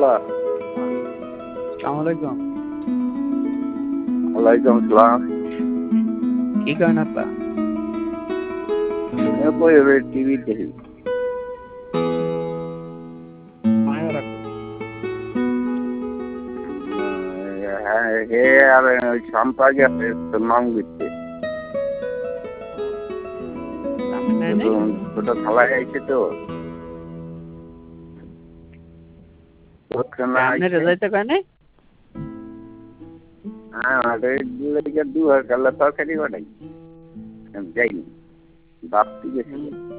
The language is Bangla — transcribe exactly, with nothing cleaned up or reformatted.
হ্যালো আসসালামু আলাইকুম। ওয়ালাইকুম আসসালাম। কি করেন আপা? বই টিভি দেখি। হ্যাঁ হে আর ওই সম্পর্কে আছে নং দিচ্ছে ছোট খালা আইছে তো যাইতে কানে হ্যাঁ দু হাজার কাল্লা তরকারি বানাই যাইনি বাপটি গেছিল।